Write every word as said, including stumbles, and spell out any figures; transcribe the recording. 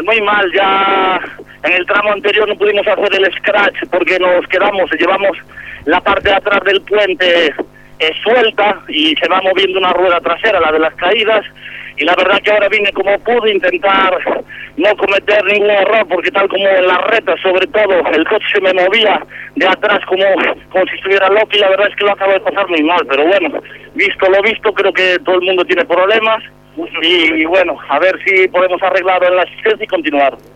muy mal, ya en el tramo anterior no pudimos hacer el scratch porque nos quedamos, llevamos la parte de atrás del puente eh, suelta y se va moviendo una rueda trasera, la de las caídas, y la verdad que ahora vine como pude intentar no cometer ningún error, porque tal como en la reta, sobre todo, el coche se me movía de atrás como, como si estuviera loco, y la verdad es que lo acabo de pasar muy mal, pero bueno, visto lo visto, creo que todo el mundo tiene problemas, y, y bueno, a ver si podemos arreglarlo en la asistencia y continuar.